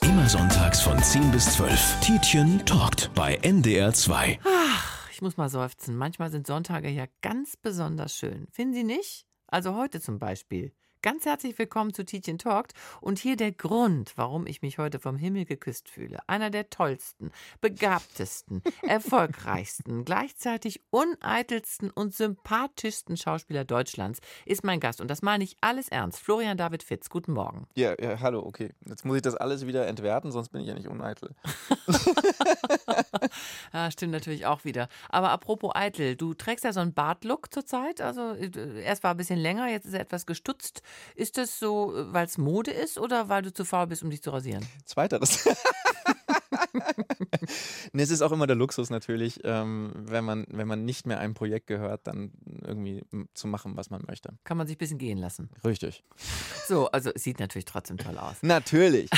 Immer sonntags von 10 bis 12. Tietjen talkt bei NDR 2. Ich muss mal seufzen. Manchmal sind Sonntage ja ganz besonders schön. Finden Sie nicht? Also heute zum Beispiel. Ganz herzlich willkommen zu Tietjen Talkt und hier der Grund, warum ich mich heute vom Himmel geküsst fühle. Einer der tollsten, begabtesten, erfolgreichsten, gleichzeitig uneitelsten und sympathischsten Schauspieler Deutschlands ist mein Gast. Und das meine ich alles ernst. Florian David Fitz, guten Morgen. Ja, hallo, okay. Jetzt muss ich das alles wieder entwerten, sonst bin ich ja nicht uneitel. Ja, stimmt natürlich auch wieder. Aber apropos eitel, du trägst ja so einen Bartlook zurzeit. Also erst war ein bisschen länger, jetzt ist er etwas gestutzt. Ist das so, weil es Mode ist oder weil du zu faul bist, um dich zu rasieren? Zweiteres. Nee, es ist auch immer der Luxus natürlich, wenn man nicht mehr einem Projekt gehört, dann irgendwie zu machen, was man möchte. Kann man sich ein bisschen gehen lassen. Richtig. So, also es sieht natürlich trotzdem toll aus. Natürlich.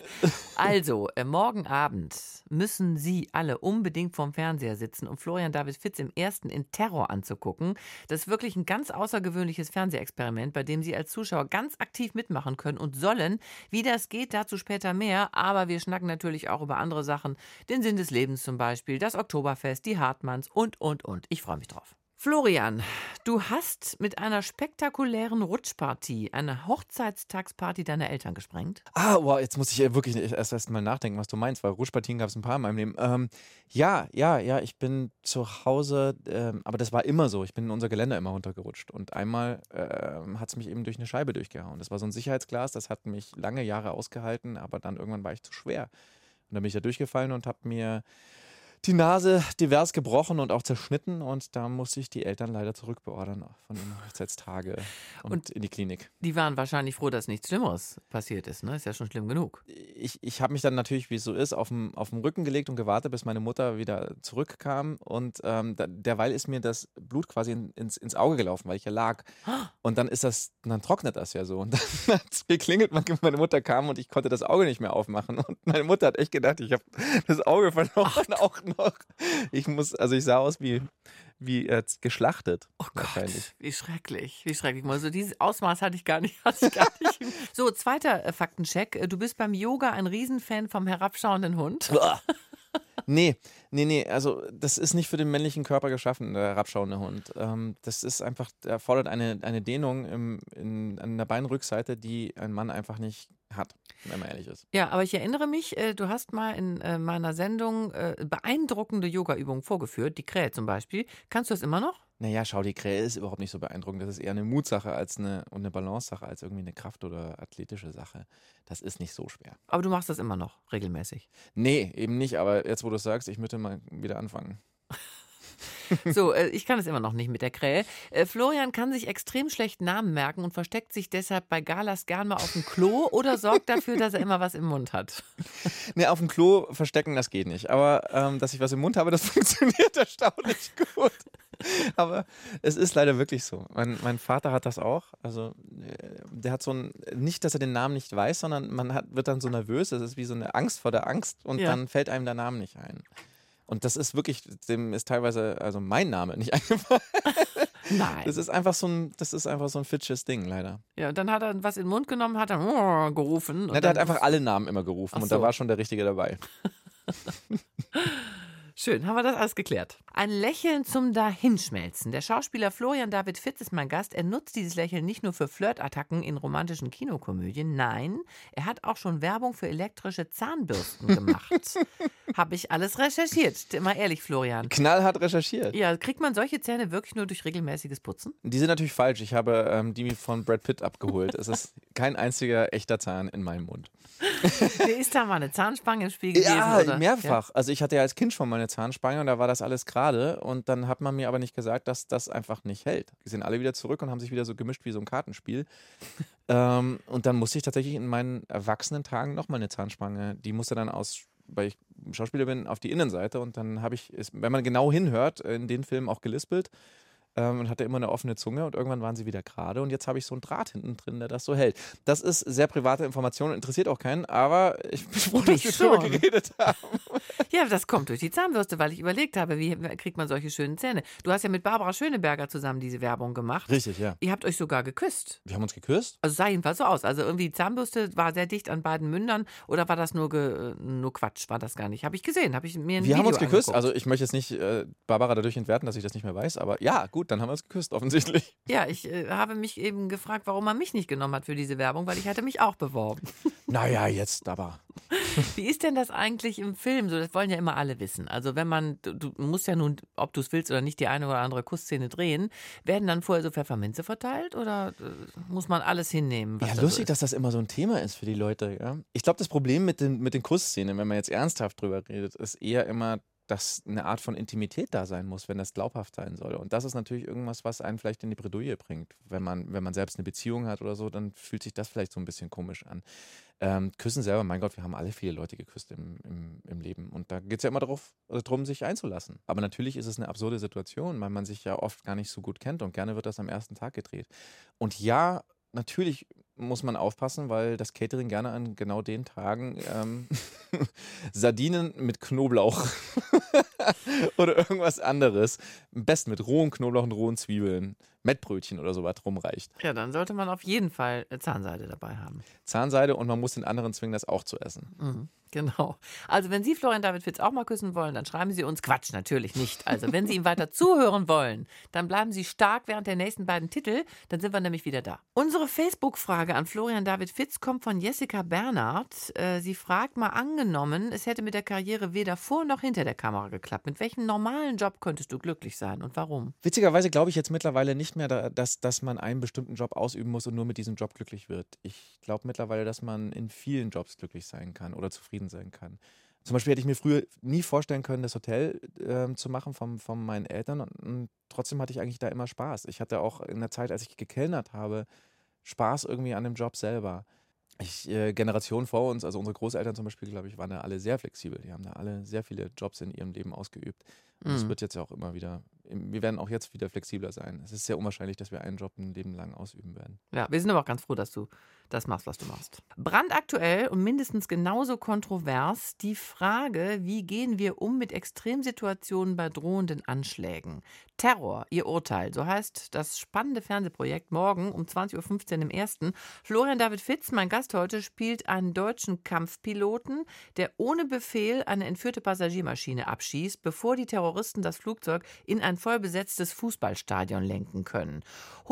Also, morgen Abend müssen Sie alle unbedingt vorm Fernseher sitzen, um Florian David Fitz im ersten in Terror anzugucken. Das ist wirklich ein ganz außergewöhnliches Fernsehexperiment, bei dem Sie als Zuschauer ganz aktiv mitmachen können und sollen. Wie das geht, dazu später mehr. Aber wir schnacken natürlich auch über andere Sachen. Den Sinn des Lebens zum Beispiel, das Oktoberfest, die Hartmanns und. Ich freue mich drauf. Florian, du hast mit einer spektakulären Rutschpartie eine Hochzeitstagsparty deiner Eltern gesprengt. Wow, jetzt muss ich ja wirklich erst mal nachdenken, was du meinst, weil Rutschpartien gab es ein paar in meinem Leben. Ja, ich bin zu Hause, aber das war immer so. Ich bin in unser Geländer immer runtergerutscht und einmal hat es mich eben durch eine Scheibe durchgehauen. Das war so ein Sicherheitsglas, das hat mich lange Jahre ausgehalten, aber dann irgendwann war ich zu schwer. Und dann bin ich da durchgefallen und habe mir die Nase divers gebrochen und auch zerschnitten und da musste ich die Eltern leider zurückbeordern von den Hochzeitstage und in die Klinik. Die waren wahrscheinlich froh, dass nichts Schlimmeres passiert ist, ne? Ist ja schon schlimm genug. Ich habe mich dann natürlich, wie es so ist, auf dem Rücken gelegt und gewartet, bis meine Mutter wieder zurückkam und derweil ist mir das Blut quasi ins Auge gelaufen, weil ich ja lag. Und dann trocknet das ja so. Und dann hat es geklingelt, meine Mutter kam und ich konnte das Auge nicht mehr aufmachen. Und meine Mutter hat echt gedacht, ich habe das Auge verloren, auch noch. Ich sah aus wie geschlachtet. Oh Gott, wie schrecklich. Also dieses Ausmaß hatte ich gar nicht. So, zweiter Faktencheck. Du bist beim Yoga ein Riesenfan vom herabschauenden Hund. Nee, also das ist nicht für den männlichen Körper geschaffen, der herabschauende Hund. Das ist einfach, der erfordert eine Dehnung an der Beinrückseite, die ein Mann einfach nicht hat, wenn man ehrlich ist. Ja, aber ich erinnere mich, du hast mal in meiner Sendung beeindruckende Yoga-Übungen vorgeführt, die Krähe zum Beispiel. Kannst du das immer noch? Naja, schau, die Krähe ist überhaupt nicht so beeindruckend. Das ist eher eine Mutsache und eine Balance-Sache als irgendwie eine Kraft- oder athletische Sache. Das ist nicht so schwer. Aber du machst das immer noch regelmäßig? Nee, eben nicht. Aber jetzt, wo du es sagst, ich möchte mal wieder anfangen. So, ich kann es immer noch nicht mit der Krähe. Florian kann sich extrem schlecht Namen merken und versteckt sich deshalb bei Galas gern mal auf dem Klo oder sorgt dafür, dass er immer was im Mund hat. Nee, auf dem Klo verstecken, das geht nicht. Aber dass ich was im Mund habe, das funktioniert erstaunlich gut. Aber es ist leider wirklich so. Mein Vater hat das auch. Also der hat nicht, dass er den Namen nicht weiß, sondern wird dann so nervös. Das ist wie so eine Angst vor der Angst und dann fällt einem der Name nicht ein. Und das ist wirklich, dem ist teilweise mein Name nicht eingefallen. Nein. Das ist einfach so ein fitsches Ding, leider. Ja, und dann hat er was in den Mund genommen, hat dann gerufen. Der hat einfach alle Namen immer gerufen und da war schon der Richtige dabei. Schön, haben wir das alles geklärt. Ein Lächeln zum Dahinschmelzen. Der Schauspieler Florian David Fitz ist mein Gast. Er nutzt dieses Lächeln nicht nur für Flirtattacken in romantischen Kinokomödien. Nein, er hat auch schon Werbung für elektrische Zahnbürsten gemacht. Habe ich alles recherchiert. Mal ehrlich, Florian. Knallhart recherchiert. Ja, kriegt man solche Zähne wirklich nur durch regelmäßiges Putzen? Die sind natürlich falsch. Ich habe die von Brad Pitt abgeholt. Es ist kein einziger echter Zahn in meinem Mund. Ist da mal eine Zahnspange im Spiel gewesen? Ja, oder? mehrfach. Ja. Also ich hatte ja als Kind schon mal eine Zahnspange und da war das alles gerade und dann hat man mir aber nicht gesagt, dass das einfach nicht hält. Die sind alle wieder zurück und haben sich wieder so gemischt wie so ein Kartenspiel. Und dann musste ich tatsächlich in meinen erwachsenen Tagen nochmal eine Zahnspange, die musste dann weil ich Schauspieler bin, auf die Innenseite und dann habe ich, wenn man genau hinhört, in den Filmen auch gelispelt. und hatte immer eine offene Zunge und irgendwann waren sie wieder gerade und jetzt habe ich so einen Draht hinten drin, der das so hält. Das ist sehr private Information, interessiert auch keinen, aber ich bin froh, dass wir drüber geredet haben. Ja, das kommt durch die Zahnbürste, weil ich überlegt habe, wie kriegt man solche schönen Zähne. Du hast ja mit Barbara Schöneberger zusammen diese Werbung gemacht. Richtig, ja. Ihr habt euch sogar geküsst. Wir haben uns geküsst? Also sah jedenfalls so aus. Also irgendwie die Zahnbürste war sehr dicht an beiden Mündern oder war das nur Quatsch? War das gar nicht? Habe ich gesehen, habe ich mir ein Wir haben Video uns geküsst, angeguckt. also ich möchte jetzt nicht Barbara dadurch entwerten, dass ich das nicht mehr weiß, aber ja, gut, dann haben wir uns geküsst, offensichtlich. Ja, ich habe mich eben gefragt, warum man mich nicht genommen hat für diese Werbung, weil ich hatte mich auch beworben. Naja, jetzt aber. Wie ist denn das eigentlich im Film? So, das wollen ja immer alle wissen. Also wenn man, du musst ja nun, ob du es willst oder nicht, die eine oder andere Kussszene drehen, werden dann vorher so Pfefferminze verteilt oder muss man alles hinnehmen? Was Ja, da lustig, so dass das immer so ein Thema ist für die Leute. Ja? Ich glaube, das Problem mit den Kussszenen, wenn man jetzt ernsthaft drüber redet, ist eher immer, dass eine Art von Intimität da sein muss, wenn das glaubhaft sein soll. Und das ist natürlich irgendwas, was einen vielleicht in die Bredouille bringt. Wenn man selbst eine Beziehung hat oder so, dann fühlt sich das vielleicht so ein bisschen komisch an. Küssen selber, mein Gott, wir haben alle viele Leute geküsst im Leben. Und da geht es ja immer darum, sich einzulassen. Aber natürlich ist es eine absurde Situation, weil man sich ja oft gar nicht so gut kennt und gerne wird das am ersten Tag gedreht. Und ja, natürlich muss man aufpassen, weil das Catering gerne an genau den Tagen Sardinen mit Knoblauch oder irgendwas anderes, am besten mit rohem Knoblauch und rohen Zwiebeln, Mettbrötchen oder sowas rumreicht. Ja, dann sollte man auf jeden Fall Zahnseide dabei haben. Zahnseide und man muss den anderen zwingen, das auch zu essen. Mhm. Genau. Also wenn Sie Florian David Fitz auch mal küssen wollen, dann schreiben Sie uns. Quatsch, natürlich nicht. Also wenn Sie ihm weiter zuhören wollen, dann bleiben Sie stark während der nächsten beiden Titel. Dann sind wir nämlich wieder da. Unsere Facebook-Frage an Florian David Fitz kommt von Jessica Bernhard. Sie fragt mal, angenommen, es hätte mit der Karriere weder vor noch hinter der Kamera geklappt. Mit welchem normalen Job könntest du glücklich sein und warum? Witzigerweise glaube ich jetzt mittlerweile nicht mehr, dass man einen bestimmten Job ausüben muss und nur mit diesem Job glücklich wird. Ich glaube mittlerweile, dass man in vielen Jobs glücklich sein kann oder zufrieden sein kann. Zum Beispiel hätte ich mir früher nie vorstellen können, das Hotel zu machen von meinen Eltern und trotzdem hatte ich eigentlich da immer Spaß. Ich hatte auch in der Zeit, als ich gekellnert habe, Spaß irgendwie an dem Job selber. Generationen vor uns, also unsere Großeltern zum Beispiel, glaube ich, waren da alle sehr flexibel. Die haben da alle sehr viele Jobs in ihrem Leben ausgeübt. Und das wird jetzt ja auch immer wieder, wir werden auch jetzt wieder flexibler sein. Es ist sehr unwahrscheinlich, dass wir einen Job ein Leben lang ausüben werden. Ja, wir sind aber auch ganz froh, dass du das machst, was du machst. Brandaktuell und mindestens genauso kontrovers die Frage, wie gehen wir um mit Extremsituationen bei drohenden Anschlägen? Terror, ihr Urteil, so heißt das spannende Fernsehprojekt morgen um 20.15 Uhr im Ersten. Florian David Fitz, mein Gast heute, spielt einen deutschen Kampfpiloten, der ohne Befehl eine entführte Passagiermaschine abschießt, bevor die Terroristen das Flugzeug in ein vollbesetztes Fußballstadion lenken können.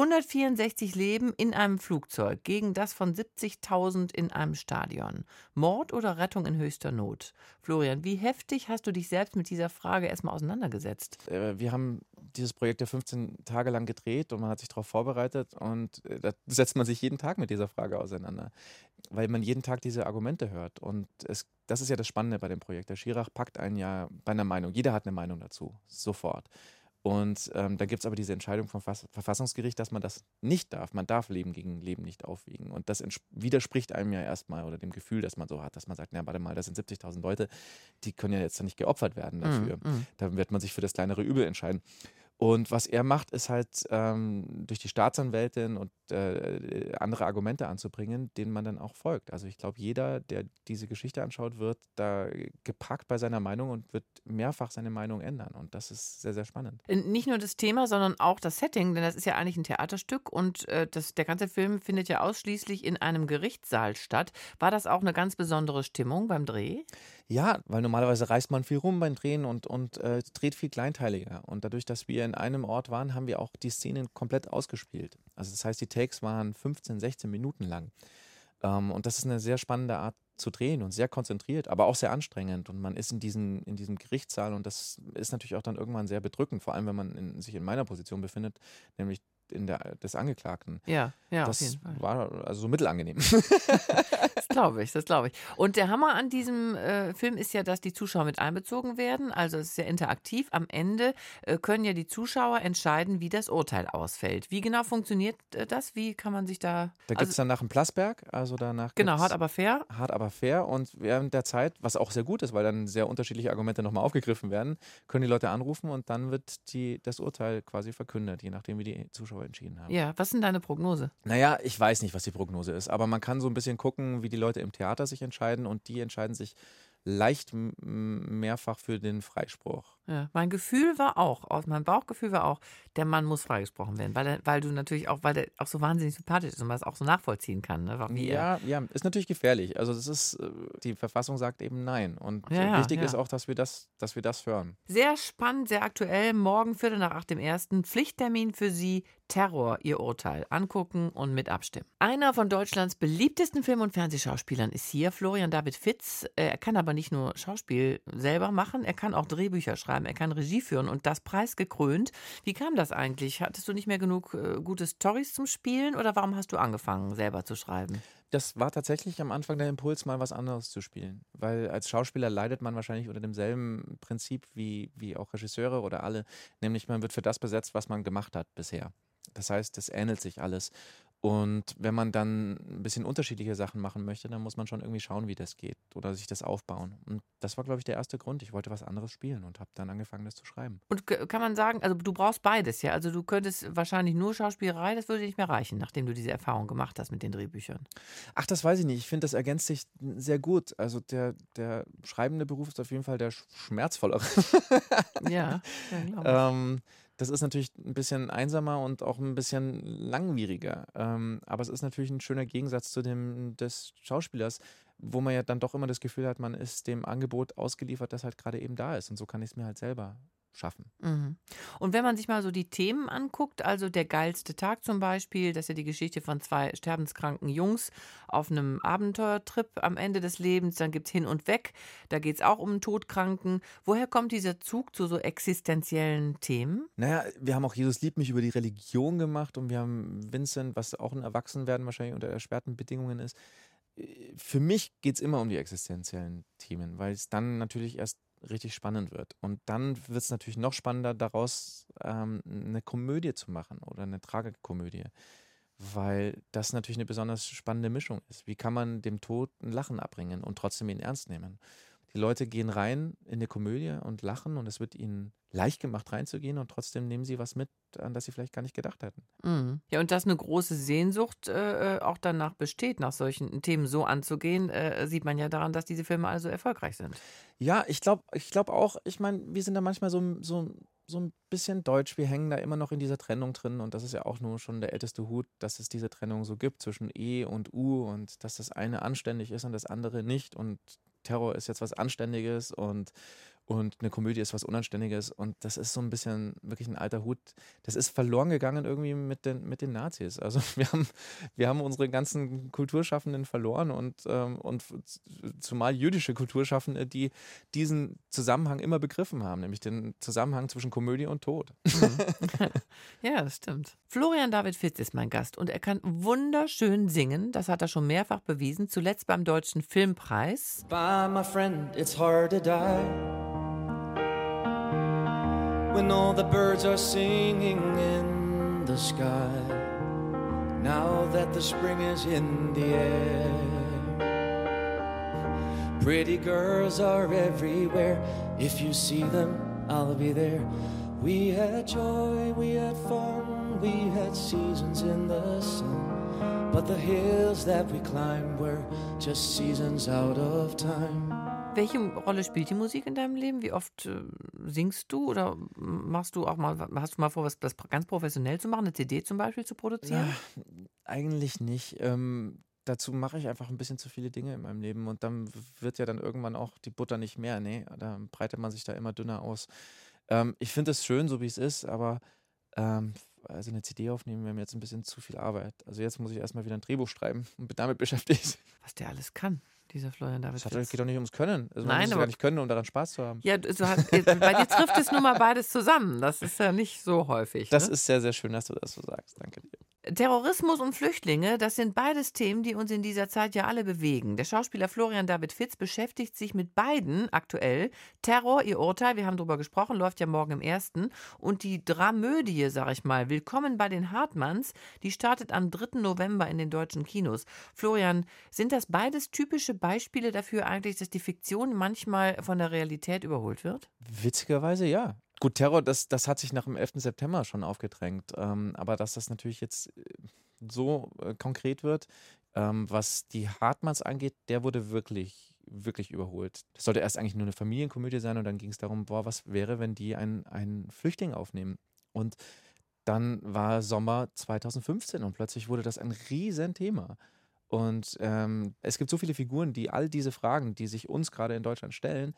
164 Leben in einem Flugzeug gegen das von 70.000 in einem Stadion. Mord oder Rettung in höchster Not? Florian, wie heftig hast du dich selbst mit dieser Frage erstmal auseinandergesetzt? Wir haben dieses Projekt ja 15 Tage lang gedreht und man hat sich darauf vorbereitet und da setzt man sich jeden Tag mit dieser Frage auseinander, weil man jeden Tag diese Argumente hört und das ist ja das Spannende bei dem Projekt. Der Schirach packt einen ja bei einer Meinung. Jeder hat eine Meinung dazu, sofort. Und dann gibt es aber diese Entscheidung vom Verfassungsgericht, dass man das nicht darf. Man darf Leben gegen Leben nicht aufwiegen. Und das widerspricht einem ja erstmal oder dem Gefühl, das man so hat, dass man sagt, na warte mal, das sind 70.000 Leute, die können ja jetzt nicht geopfert werden dafür. Da wird man sich für das kleinere Übel entscheiden. Und was er macht, ist halt durch die Staatsanwältin und andere Argumente anzubringen, denen man dann auch folgt. Also ich glaube, jeder, der diese Geschichte anschaut, wird da gepackt bei seiner Meinung und wird mehrfach seine Meinung ändern. Und das ist sehr, sehr spannend. Nicht nur das Thema, sondern auch das Setting, denn das ist ja eigentlich ein Theaterstück und der ganze Film findet ja ausschließlich in einem Gerichtssaal statt. War das auch eine ganz besondere Stimmung beim Dreh? Ja, weil normalerweise reist man viel rum beim Drehen und dreht viel kleinteiliger. Und dadurch, dass wir in einem Ort waren, haben wir auch die Szenen komplett ausgespielt. Also das heißt, die Takes waren 15, 16 Minuten lang. Und das ist eine sehr spannende Art zu drehen und sehr konzentriert, aber auch sehr anstrengend. Und man ist in diesem Gerichtssaal und das ist natürlich auch dann irgendwann sehr bedrückend, vor allem wenn man sich in meiner Position befindet, nämlich des Angeklagten. Ja, auf Das jeden Fall. war also so mittelangenehm. Das glaube ich, das glaube ich. Und der Hammer an diesem Film ist ja, dass die Zuschauer mit einbezogen werden. Also es ist ja interaktiv. Am Ende können ja die Zuschauer entscheiden, wie das Urteil ausfällt. Wie genau funktioniert das? Wie kann man sich da... Da gibt es danach einen Plasberg, also danach Genau, gibt's hart aber fair. hart aber fair. Und während der Zeit, was auch sehr gut ist, weil dann sehr unterschiedliche Argumente nochmal aufgegriffen werden, können die Leute anrufen und dann wird das Urteil quasi verkündet, je nachdem, wie die Zuschauer entschieden haben. Ja, was ist denn deine Prognose? Naja, ich weiß nicht, was die Prognose ist, aber man kann so ein bisschen gucken, wie die Leute im Theater sich entscheiden und die entscheiden sich leicht mehrfach für den Freispruch. Ja, mein Gefühl war auch, mein Bauchgefühl war auch, der Mann muss freigesprochen werden, weil du natürlich auch, weil der auch so wahnsinnig sympathisch ist und man es auch so nachvollziehen kann. Ne? Ja, ist natürlich gefährlich. Also das ist, die Verfassung sagt eben nein. Und wichtig ist auch, dass wir das hören. Sehr spannend, sehr aktuell. Morgen 7:45 dem 1. Pflichttermin für Sie. Terror, Ihr Urteil. Angucken und mit abstimmen. Einer von Deutschlands beliebtesten Film- und Fernsehschauspielern ist hier, Florian David Fitz. Er kann aber nicht nur Schauspiel selber machen, er kann auch Drehbücher schreiben, er kann Regie führen und das preisgekrönt. Wie kam das eigentlich? Hattest du nicht mehr genug gute Storys zum Spielen oder warum hast du angefangen, selber zu schreiben? Das war tatsächlich am Anfang der Impuls, mal was anderes zu spielen. Weil als Schauspieler leidet man wahrscheinlich unter demselben Prinzip wie auch Regisseure oder alle. Nämlich man wird für das besetzt, was man gemacht hat bisher. Das heißt, es ähnelt sich alles. Und wenn man dann ein bisschen unterschiedliche Sachen machen möchte, dann muss man schon irgendwie schauen, wie das geht oder sich das aufbauen. Und das war, glaube ich, der erste Grund. Ich wollte was anderes spielen und habe dann angefangen, das zu schreiben. Und kann man sagen, also du brauchst beides, ja? Also du könntest wahrscheinlich nur Schauspielerei, das würde nicht mehr reichen, nachdem du diese Erfahrung gemacht hast mit den Drehbüchern. Ach, das weiß ich nicht. Ich finde, das ergänzt sich sehr gut. Also der schreibende Beruf ist auf jeden Fall der schmerzvollere. Ja, glaube ich. Das ist natürlich ein bisschen einsamer und auch ein bisschen langwieriger. Aber es ist natürlich ein schöner Gegensatz zu dem des Schauspielers, wo man ja dann doch immer das Gefühl hat, man ist dem Angebot ausgeliefert, das halt gerade eben da ist. Und so kann ich es mir halt selber schaffen. Mhm. Und wenn man sich mal so die Themen anguckt, also der geilste Tag zum Beispiel, das ist ja die Geschichte von 2 sterbenskranken Jungs auf einem Abenteuertrip am Ende des Lebens, dann gibt es Hin und Weg, da geht es auch um einen Todkranken. Woher kommt dieser Zug zu so existenziellen Themen? Naja, wir haben auch Jesus liebt mich über die Religion gemacht und wir haben Vincent, was auch ein Erwachsenwerden wahrscheinlich unter erschwerten Bedingungen ist. Für mich geht es immer um die existenziellen Themen, weil es dann natürlich erst richtig spannend wird. Und dann wird es natürlich noch spannender, daraus eine Komödie zu machen oder eine Tragikomödie, weil das natürlich eine besonders spannende Mischung ist. Wie kann man dem Tod ein Lachen abbringen und trotzdem ihn ernst nehmen? Die Leute gehen rein in eine Komödie und lachen und es wird ihnen leicht gemacht, reinzugehen und trotzdem nehmen sie was mit, an das sie vielleicht gar nicht gedacht hätten. Mhm. Ja, und dass eine große Sehnsucht auch danach besteht, nach solchen Themen so anzugehen, sieht man ja daran, dass diese Filme also erfolgreich sind. Ja, ich glaub auch, ich meine, wir sind da manchmal so ein bisschen deutsch, wir hängen da immer noch in dieser Trennung drin und das ist ja auch nur schon der älteste Hut, dass es diese Trennung so gibt zwischen E und U und dass das eine anständig ist und das andere nicht und Terror ist jetzt was Anständiges und eine Komödie ist was Unanständiges und das ist so ein bisschen wirklich ein alter Hut. Das ist verloren gegangen irgendwie mit den Nazis. Also wir haben unsere ganzen Kulturschaffenden verloren und zumal jüdische Kulturschaffende, die diesen Zusammenhang immer begriffen haben, nämlich den Zusammenhang zwischen Komödie und Tod. Mhm. Ja, das stimmt. Florian David Fitz ist mein Gast und er kann wunderschön singen. Das hat er schon mehrfach bewiesen, zuletzt beim Deutschen Filmpreis. Bye, my friend, it's hard to die when all the birds are singing in the sky. Now that the spring is in the air, pretty girls are everywhere. If you see them, I'll be there. We had joy, we had fun, we had seasons in the sun, but the hills that we climbed were just seasons out of time. Welche Rolle spielt die Musik in deinem Leben? Wie oft singst du oder hast du mal vor, was ganz professionell zu machen, eine CD zum Beispiel zu produzieren? Eigentlich nicht. Dazu mache ich einfach ein bisschen zu viele Dinge in meinem Leben und dann wird ja dann irgendwann auch die Butter nicht mehr. Nee, da breitet man sich da immer dünner aus. Ich finde es schön, so wie es ist, aber also eine CD aufnehmen wäre mir jetzt ein bisschen zu viel Arbeit. Also jetzt muss ich erstmal wieder ein Drehbuch schreiben und bin damit beschäftigt. Was der alles kann, dieser Florian David Das Fitz. geht doch nicht ums Können. Also man Nein, muss es aber gar nicht können, um daran Spaß zu haben. ja, bei dir trifft es nun mal beides zusammen. Das ist ja nicht so häufig. Das ne? ist sehr, sehr schön, dass du das so sagst. Danke dir. Terrorismus und Flüchtlinge, das sind beides Themen, die uns in dieser Zeit ja alle bewegen. Der Schauspieler Florian David Fitz beschäftigt sich mit beiden aktuell. Terror, ihr Urteil, wir haben darüber gesprochen, läuft ja morgen im 1. Und die Dramödie, sag ich mal, Willkommen bei den Hartmanns, die startet am 3. November in den deutschen Kinos. Florian, sind das beides typische Beispiele dafür eigentlich, dass die Fiktion manchmal von der Realität überholt wird? Witzigerweise ja. Gut, Terror, das hat sich nach dem 11. September schon aufgedrängt. Aber dass das natürlich jetzt so konkret wird, was die Hartmanns angeht, der wurde wirklich, wirklich überholt. Das sollte erst eigentlich nur eine Familienkomödie sein und dann ging es darum, was wäre, wenn die einen Flüchtling aufnehmen. Und dann war Sommer 2015 und plötzlich wurde das ein Riesenthema. Und es gibt so viele Figuren, die all diese Fragen, die sich uns gerade in Deutschland stellen,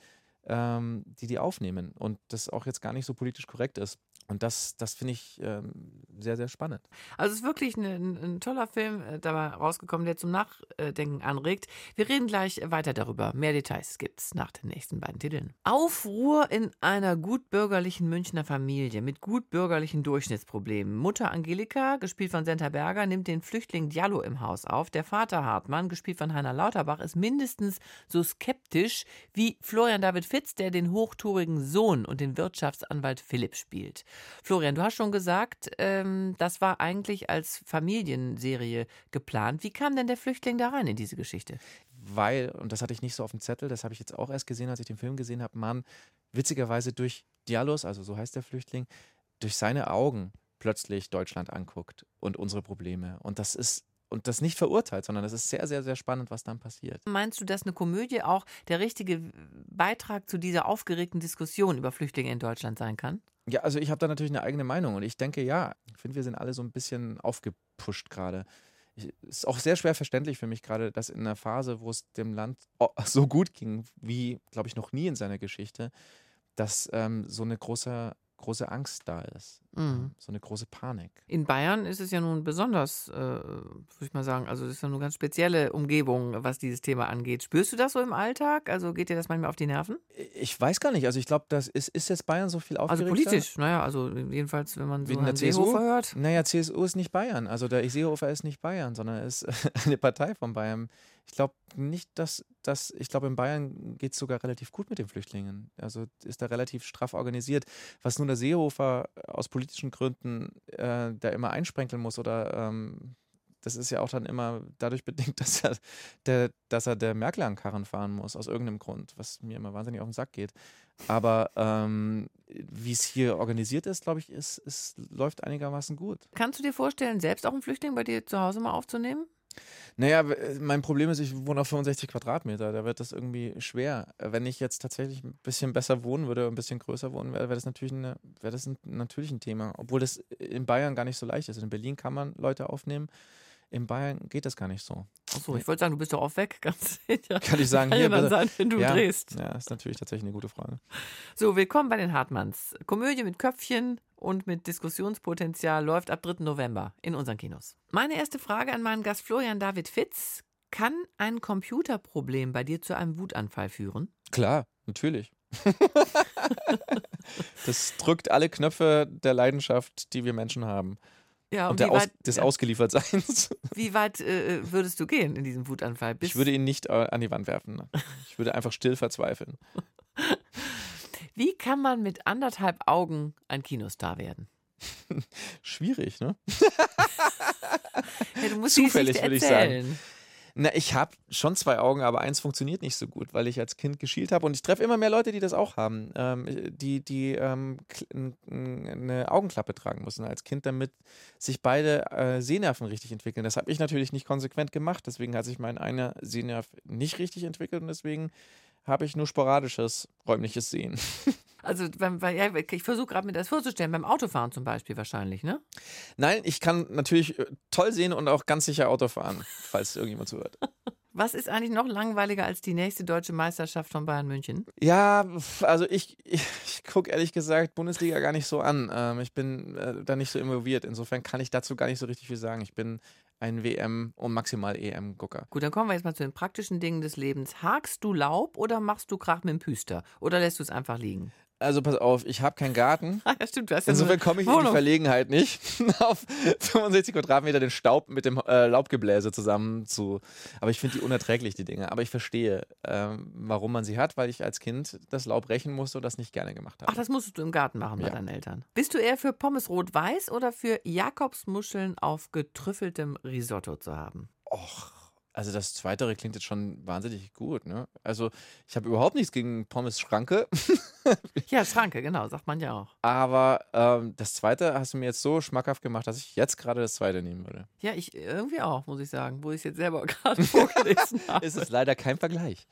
die aufnehmen und das auch jetzt gar nicht so politisch korrekt ist. Und das finde ich sehr, sehr spannend. Also es ist wirklich ein toller Film dabei rausgekommen, der zum Nachdenken anregt. Wir reden gleich weiter darüber. Mehr Details gibt's nach den nächsten beiden Titeln. Aufruhr in einer gutbürgerlichen Münchner Familie mit gutbürgerlichen Durchschnittsproblemen. Mutter Angelika, gespielt von Senta Berger, nimmt den Flüchtling Diallo im Haus auf. Der Vater Hartmann, gespielt von Heiner Lauterbach, ist mindestens so skeptisch wie Florian David Fitz, der den hochtourigen Sohn und den Wirtschaftsanwalt Philipp spielt. Florian, du hast schon gesagt, das war eigentlich als Familienserie geplant. Wie kam denn der Flüchtling da rein in diese Geschichte? Weil, und das hatte ich nicht so auf dem Zettel, das habe ich jetzt auch erst gesehen, als ich den Film gesehen habe, man witzigerweise durch Diallos, also so heißt der Flüchtling, durch seine Augen plötzlich Deutschland anguckt und unsere Probleme. Und das nicht verurteilt, sondern das ist sehr, sehr, sehr spannend, was dann passiert. Meinst du, dass eine Komödie auch der richtige Beitrag zu dieser aufgeregten Diskussion über Flüchtlinge in Deutschland sein kann? Ja, also ich habe da natürlich eine eigene Meinung und ich denke, ja, ich finde, wir sind alle so ein bisschen aufgepusht gerade. Es ist auch sehr schwer verständlich für mich gerade, dass in einer Phase, wo es dem Land so gut ging, wie, glaube ich, noch nie in seiner Geschichte, dass so eine große Angst da ist. So eine große Panik. In Bayern ist es ja nun besonders, würde ich mal sagen, also es ist ja eine ganz spezielle Umgebung, was dieses Thema angeht. Spürst du das so im Alltag? Also geht dir das manchmal auf die Nerven? Ich weiß gar nicht. Also ich glaube, ist jetzt Bayern so viel aufgeregter? Also politisch, naja, also jedenfalls, wenn man so Wegen der einen Seehofer hört. Naja, CSU ist nicht Bayern. Also der Seehofer ist nicht Bayern, sondern er ist eine Partei von Bayern. Ich glaube nicht, ich glaube, in Bayern geht es sogar relativ gut mit den Flüchtlingen. Also ist da relativ straff organisiert. Was nun der Seehofer aus politischen Gründen da immer einsprenkeln muss oder das ist ja auch dann immer dadurch bedingt, dass er der Merkel an Karren fahren muss, aus irgendeinem Grund, was mir immer wahnsinnig auf den Sack geht. Aber wie es hier organisiert ist, glaube ich, es läuft einigermaßen gut. Kannst du dir vorstellen, selbst auch einen Flüchtling bei dir zu Hause mal aufzunehmen? Naja, mein Problem ist, ich wohne auf 65 Quadratmeter, da wird das irgendwie schwer. Wenn ich jetzt tatsächlich ein bisschen besser wohnen würde, ein bisschen größer wohnen wäre das natürlich ein Thema. Obwohl das in Bayern gar nicht so leicht ist. In Berlin kann man Leute aufnehmen, in Bayern geht das gar nicht so. Achso, ich wollte sagen, du bist doch auch weg, ganz sicher. Kann ich sagen, kann hier ja dann bitte. sein, wenn du drehst. Ja, ist natürlich tatsächlich eine gute Frage. So, willkommen bei den Hartmanns. Komödie mit Köpfchen und mit Diskussionspotenzial läuft ab 3. November in unseren Kinos. Meine erste Frage an meinen Gast Florian David Fitz. Kann ein Computerproblem bei dir zu einem Wutanfall führen? Klar, natürlich. Das drückt alle Knöpfe der Leidenschaft, die wir Menschen haben. Ja, und des Ausgeliefertseins. Wie weit würdest du gehen in diesem Wutanfall? Ich würde ihn nicht an die Wand werfen. Ich würde einfach still verzweifeln. Wie kann man mit 1,5 Augen ein Kinostar werden? Schwierig, ne? Ja, du musst zufällig, die würde ich sagen. Na, ich habe schon 2 Augen, aber eins funktioniert nicht so gut, weil ich als Kind geschielt habe und ich treffe immer mehr Leute, die das auch haben, die eine Augenklappe tragen müssen als Kind, damit sich beide Sehnerven richtig entwickeln. Das habe ich natürlich nicht konsequent gemacht, deswegen hat sich mein einer Sehnerv nicht richtig entwickelt und deswegen habe ich nur sporadisches räumliches Sehen. Also ich versuche gerade mir das vorzustellen, beim Autofahren zum Beispiel wahrscheinlich, ne? Nein, ich kann natürlich toll sehen und auch ganz sicher Auto fahren, falls irgendjemand zuhört. Was ist eigentlich noch langweiliger als die nächste deutsche Meisterschaft von Bayern München? Ja, also ich gucke ehrlich gesagt Bundesliga gar nicht so an. Ich bin da nicht so involviert. Insofern kann ich dazu gar nicht so richtig viel sagen. Ich bin ein WM- und maximal EM-Gucker. Gut, dann kommen wir jetzt mal zu den praktischen Dingen des Lebens. Hakst du Laub oder machst du Krach mit dem Püster? Oder lässt du es einfach liegen? Also pass auf, ich habe keinen Garten. Ja, stimmt, du hast ja Insofern komme ich in die Verlegenheit nicht, auf 65 Quadratmeter den Staub mit dem Laubgebläse zusammen zu. Aber ich finde die unerträglich, die Dinge. Aber ich verstehe, warum man sie hat, weil ich als Kind das Laub rächen musste und das nicht gerne gemacht habe. Ach, das musstest du im Garten machen bei deinen Eltern. Bist du eher für Pommes rot-weiß oder für Jakobsmuscheln auf getrüffeltem Risotto zu haben? Och. Also das Zweitere klingt jetzt schon wahnsinnig gut, ne? Also ich habe überhaupt nichts gegen Pommes Schranke. Ja, Schranke, genau, sagt man ja auch. Aber das Zweite hast du mir jetzt so schmackhaft gemacht, dass ich jetzt gerade das Zweite nehmen würde. Ja, ich irgendwie auch, muss ich sagen, wo ich es jetzt selber gerade vorgelesen habe. Es ist leider kein Vergleich.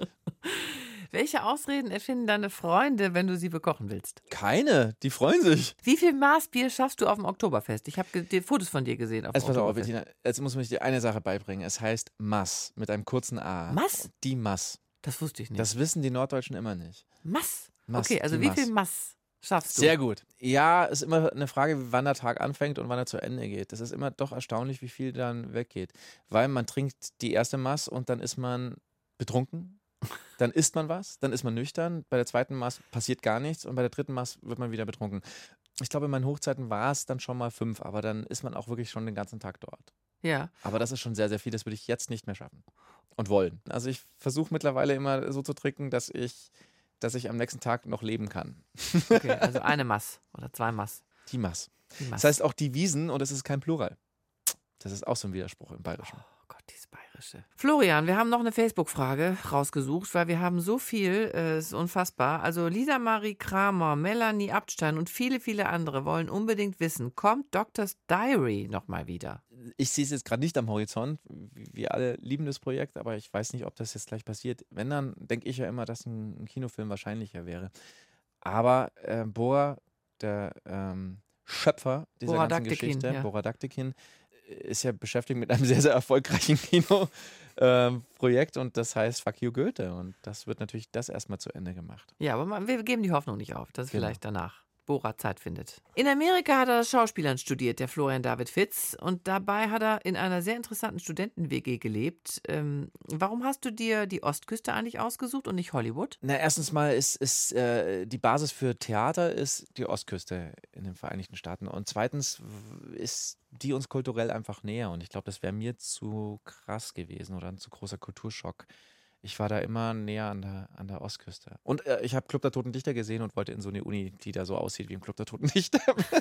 Welche Ausreden erfinden deine Freunde, wenn du sie bekochen willst? Keine, die freuen sich. Wie viel Maß Bier schaffst du auf dem Oktoberfest? Ich habe Fotos von dir gesehen auf dem Pass auf, Oktoberfest. Bettina, jetzt muss man dir eine Sache beibringen. Es heißt Mass mit einem kurzen A. Mass? Die Mass. Das wusste ich nicht. Das wissen die Norddeutschen immer nicht. Mass? Mass, Okay, also die wie Mass. viel Mass schaffst du? Sehr gut. Ja, ist immer eine Frage, wann der Tag anfängt und wann er zu Ende geht. Das ist immer doch erstaunlich, wie viel dann weggeht. Weil man trinkt die erste Mass und dann ist man betrunken. Dann isst man was, dann ist man nüchtern. Bei der zweiten Maß passiert gar nichts und bei der dritten Maß wird man wieder betrunken. Ich glaube, in meinen Hochzeiten war es dann schon mal 5, aber dann ist man auch wirklich schon den ganzen Tag dort. Ja. Aber das ist schon sehr, sehr viel. Das würde ich jetzt nicht mehr schaffen und wollen. Also ich versuche mittlerweile immer so zu trinken, dass ich am nächsten Tag noch leben kann. Okay, also eine Mass oder 2 Mass. Die Maß. Die Mass. Das heißt auch die Wiesen und es ist kein Plural. Das ist auch so ein Widerspruch im Bayerischen. Oh Gott, dieses Bayerische. Florian, wir haben noch eine Facebook-Frage rausgesucht, weil wir haben so viel, ist unfassbar. Also Lisa Marie Kramer, Melanie Abtstein und viele, viele andere wollen unbedingt wissen, kommt Doctor's Diary nochmal wieder? Ich sehe es jetzt gerade nicht am Horizont. Wir alle lieben das Projekt, aber ich weiß nicht, ob das jetzt gleich passiert. Wenn, dann denke ich ja immer, dass ein Kinofilm wahrscheinlicher wäre. Aber Bora, der Schöpfer dieser Bora ganzen Daktikin, Geschichte, ja. Bora Daktikin, ist ja beschäftigt mit einem sehr, sehr erfolgreichen Kino-Projekt und das heißt Fuck You Goethe. Und das wird natürlich das erstmal zu Ende gemacht. Ja, aber wir geben die Hoffnung nicht auf, dass es Genau. vielleicht danach Bora Zeit findet. In Amerika hat er Schauspielern studiert, der Florian David Fitz. Und dabei hat er in einer sehr interessanten Studenten-WG gelebt. Warum hast du dir die Ostküste eigentlich ausgesucht und nicht Hollywood? Na, erstens mal ist die Basis für Theater ist die Ostküste in den Vereinigten Staaten. Und zweitens ist die uns kulturell einfach näher. Und ich glaube, das wäre mir zu krass gewesen oder ein zu großer Kulturschock. Ich war da immer näher an der Ostküste. Und ich habe Club der Toten Dichter gesehen und wollte in so eine Uni, die da so aussieht wie im Club der Toten Dichter.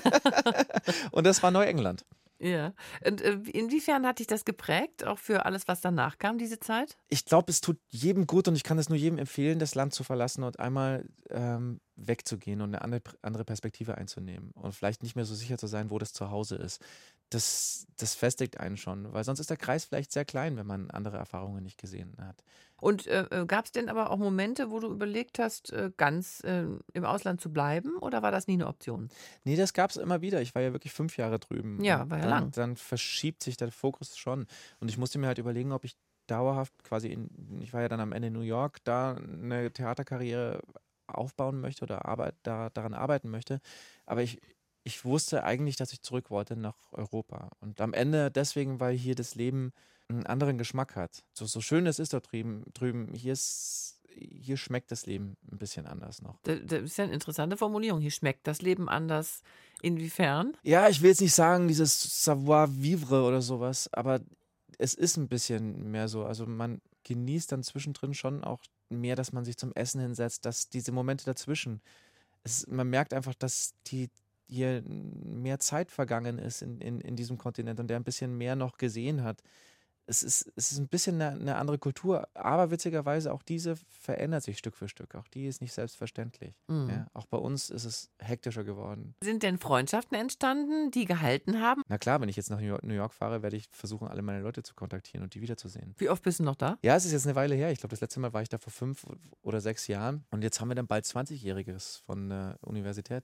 Und das war Neuengland. Ja. Und inwiefern hat dich das geprägt, auch für alles, was danach kam, diese Zeit? Ich glaube, es tut jedem gut und ich kann es nur jedem empfehlen, das Land zu verlassen und einmal wegzugehen und eine andere Perspektive einzunehmen und vielleicht nicht mehr so sicher zu sein, wo das Zuhause ist. Das festigt einen schon, weil sonst ist der Kreis vielleicht sehr klein, wenn man andere Erfahrungen nicht gesehen hat. Und gab es denn aber auch Momente, wo du überlegt hast, ganz im Ausland zu bleiben oder war das nie eine Option? Nee, das gab es immer wieder. Ich war ja wirklich 5 Jahre drüben. Ja, Und war ja dann, lang. Dann verschiebt sich der Fokus schon. Und ich musste mir halt überlegen, ob ich dauerhaft ich war ja dann am Ende in New York, da eine Theaterkarriere aufbauen möchte oder daran arbeiten möchte. Aber ich wusste eigentlich, dass ich zurück wollte nach Europa. Und am Ende deswegen, weil hier das Leben einen anderen Geschmack hat. So schön es ist dort drüben, hier schmeckt das Leben ein bisschen anders noch. Das ist ja eine interessante Formulierung. Hier schmeckt das Leben anders. Inwiefern? Ja, ich will jetzt nicht sagen, dieses Savoir-vivre oder sowas, aber es ist ein bisschen mehr so. Also man genießt dann zwischendrin schon auch mehr, dass man sich zum Essen hinsetzt, dass diese Momente dazwischen, man merkt einfach, dass hier mehr Zeit vergangen ist in diesem Kontinent und der ein bisschen mehr noch gesehen hat. Es ist ein bisschen eine andere Kultur, aber witzigerweise auch diese verändert sich Stück für Stück. Auch die ist nicht selbstverständlich. Mhm. Ja, auch bei uns ist es hektischer geworden. Sind denn Freundschaften entstanden, die gehalten haben? Na klar, wenn ich jetzt nach New York fahre, werde ich versuchen, alle meine Leute zu kontaktieren und die wiederzusehen. Wie oft bist du noch da? Ja, es ist jetzt eine Weile her. Ich glaube, das letzte Mal war ich da vor 5 oder 6 Jahren. Und jetzt haben wir dann bald 20-Jähriges von der Universität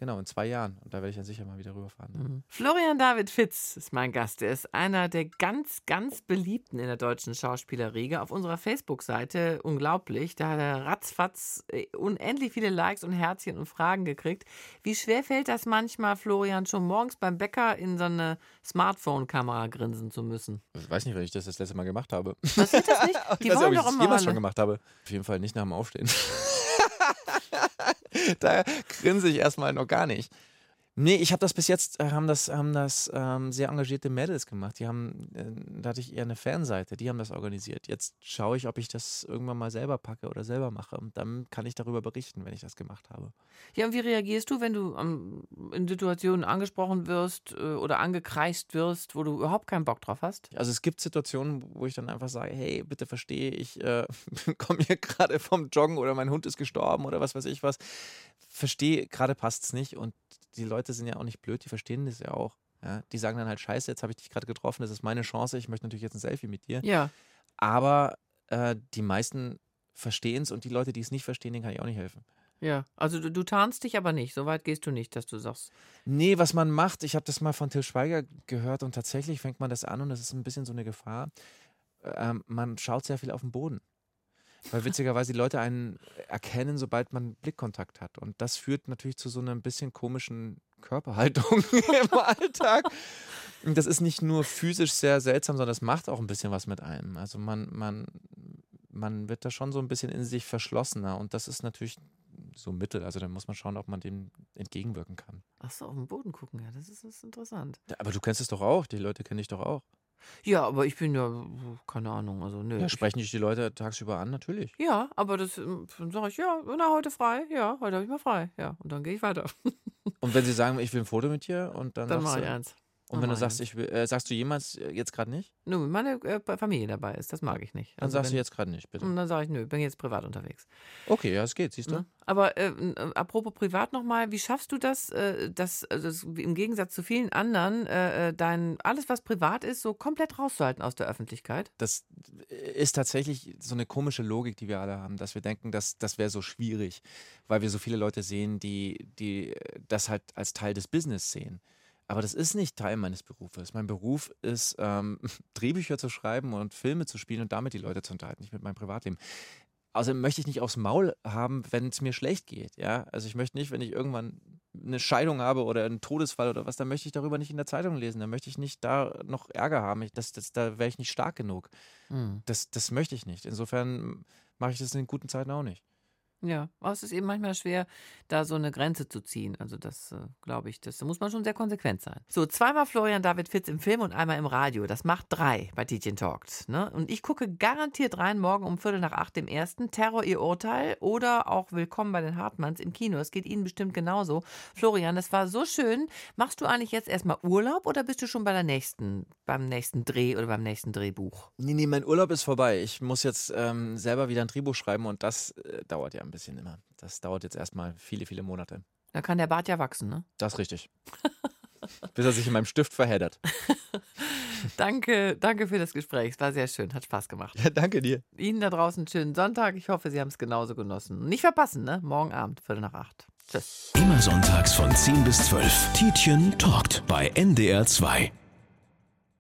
genau, in 2 Jahren. Und da werde ich dann sicher mal wieder rüberfahren. Florian David Fitz ist mein Gast. Er ist einer der ganz, ganz beliebten in der deutschen Schauspielerriege. Auf unserer Facebook-Seite, unglaublich, da hat er ratzfatz unendlich viele Likes und Herzchen und Fragen gekriegt. Wie schwer fällt das manchmal, Florian, schon morgens beim Bäcker in so eine Smartphone-Kamera grinsen zu müssen? Ich weiß nicht, wenn ich das letzte Mal gemacht habe. Passiert das nicht? Die Ich weiß nicht, wollen ob ich doch das immer jemals alle. schon gemacht habe. Auf jeden Fall nicht nach dem Aufstehen. Da grinse ich erstmal noch gar nicht. Nee, ich habe das bis jetzt, haben das sehr engagierte Mädels gemacht. Da hatte ich eher eine Fanseite, die haben das organisiert. Jetzt schaue ich, ob ich das irgendwann mal selber packe oder selber mache. Und dann kann ich darüber berichten, wenn ich das gemacht habe. Ja, und wie reagierst du, wenn du in Situationen angesprochen wirst oder angekreist wirst, wo du überhaupt keinen Bock drauf hast? Also es gibt Situationen, wo ich dann einfach sage, hey, bitte verstehe, ich komme hier gerade vom Joggen oder mein Hund ist gestorben oder was weiß ich was. Verstehe, gerade passt es nicht und die Leute sind ja auch nicht blöd, die verstehen das ja auch. Ja? Die sagen dann halt, scheiße, jetzt habe ich dich gerade getroffen, das ist meine Chance, ich möchte natürlich jetzt ein Selfie mit dir. Ja. Aber die meisten verstehen es und die Leute, die es nicht verstehen, denen kann ich auch nicht helfen. Ja, also du tarnst dich aber nicht, so weit gehst du nicht, dass du sagst. Nee, was man macht, ich habe das mal von Til Schweiger gehört und tatsächlich fängt man das an und das ist ein bisschen so eine Gefahr. Man schaut sehr viel auf den Boden. Weil witzigerweise die Leute einen erkennen, sobald man Blickkontakt hat. Und das führt natürlich zu so einer ein bisschen komischen Körperhaltung im Alltag. Und das ist nicht nur physisch sehr seltsam, sondern das macht auch ein bisschen was mit einem. Also man wird da schon so ein bisschen in sich verschlossener. Und das ist natürlich so Mittel. Also da muss man schauen, ob man dem entgegenwirken kann. Ach so, auf den Boden gucken, ja, das ist interessant. Ja, aber du kennst es doch auch. Die Leute kenne ich doch auch. Ja, aber ich bin ja, keine Ahnung, also nö. Ja, sprechen dich die Leute tagsüber an? Natürlich. Ja, aber das, dann sage ich, ja, na, heute frei, ja, heute habe ich mal frei, ja, und dann gehe ich weiter. Und wenn sie sagen, ich will ein Foto mit dir und dann Dann sagst mache du, ich eins. und wenn du sagst, ich will, sagst du jemals jetzt gerade nicht? Nö, wenn meine Familie dabei ist, das mag ich nicht. Dann sagst du jetzt gerade nicht, bitte. Und dann sage ich, nö, bin jetzt privat unterwegs. Okay, ja, es geht, siehst du. Ne? Aber apropos privat nochmal, wie schaffst du das, im Gegensatz zu vielen anderen, alles, was privat ist, so komplett rauszuhalten aus der Öffentlichkeit? Das ist tatsächlich so eine komische Logik, die wir alle haben, dass wir denken, das wäre so schwierig, weil wir so viele Leute sehen, die das halt als Teil des Business sehen. Aber das ist nicht Teil meines Berufes. Mein Beruf ist, Drehbücher zu schreiben und Filme zu spielen und damit die Leute zu unterhalten, nicht mit meinem Privatleben. Also möchte ich nicht aufs Maul haben, wenn es mir schlecht geht. Ja? Also ich möchte nicht, wenn ich irgendwann eine Scheidung habe oder einen Todesfall oder was, dann möchte ich darüber nicht in der Zeitung lesen. Dann möchte ich nicht da noch Ärger haben. Da wäre ich nicht stark genug. Das möchte ich nicht. Insofern mache ich das in den guten Zeiten auch nicht. Ja, aber es ist eben manchmal schwer, da so eine Grenze zu ziehen. Also das, glaube ich, da muss man schon sehr konsequent sein. So, zweimal Florian David Fitz im Film und einmal im Radio. Das macht 3 bei Tietjen Talkt. Ne? Und ich gucke garantiert rein, morgen um 7:45 dem ersten. Terror, ihr Urteil oder auch Willkommen bei den Hartmanns im Kino. Es geht Ihnen bestimmt genauso. Florian, das war so schön. Machst du eigentlich jetzt erstmal Urlaub oder bist du schon beim nächsten Dreh oder beim nächsten Drehbuch? Nee, mein Urlaub ist vorbei. Ich muss jetzt selber wieder ein Drehbuch schreiben und das dauert ja ein bisschen immer. Das dauert jetzt erstmal viele, viele Monate. Da kann der Bart ja wachsen, ne? Das ist richtig. Bis er sich in meinem Stift verheddert. Danke für das Gespräch. Es war sehr schön, hat Spaß gemacht. Ja, danke dir. Ihnen da draußen einen schönen Sonntag. Ich hoffe, Sie haben es genauso genossen. Nicht verpassen, ne? Morgen Abend, 7:45. Tschüss. Immer sonntags von 10 bis 12. Tietjen Talkt bei NDR 2.